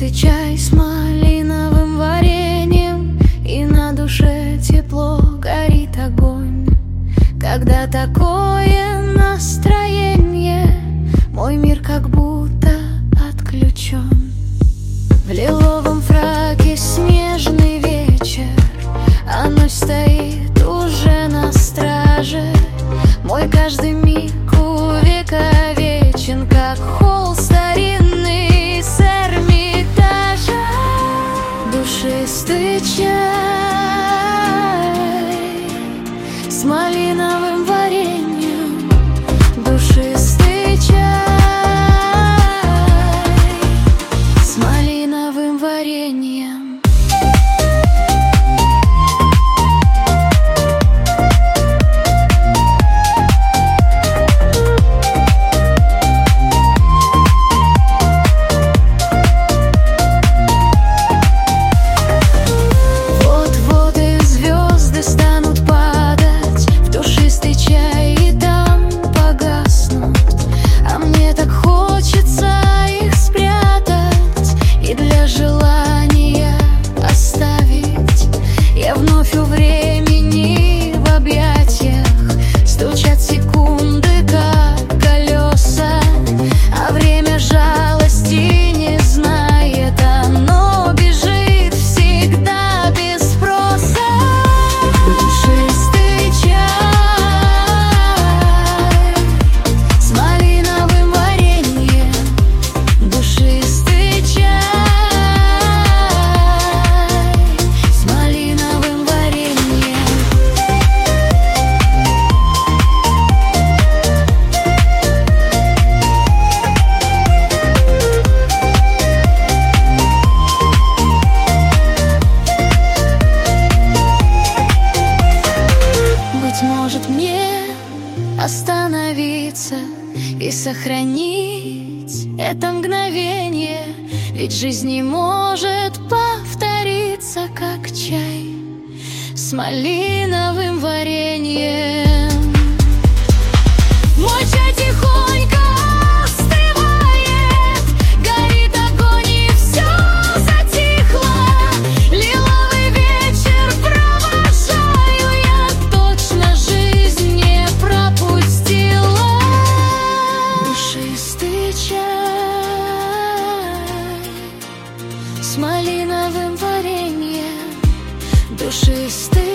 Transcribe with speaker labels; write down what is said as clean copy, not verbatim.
Speaker 1: Душистый чай с малиновым вареньем, и на душе тепло, горит огонь. Когда такое настроение, мой мир как будто отключен. В лиловом фраке снежный вечер, а ночь стоит уже на страже. Мой каждый миг увековечен, как холл старинный с Эрмитажа. Душистый чай с малиновым вареньем, душистый чай с малиновым вареньем. Вновь у времени в объятиях стучат секунды, как колеса, а время жалости не знает, оно бежит всегда без спроса. Душистый чай с малиновым вареньем, душистый чай. Может мне остановиться и сохранить это мгновение, ведь жизнь не может повториться, как чай с малиновым вареньем. Мой чай тихонько остывает, горит огонь и все затихло. Лиловый вечер провожаю я, точно жизнь не пропустила. Душистый чай с малиновым вареньем, душистый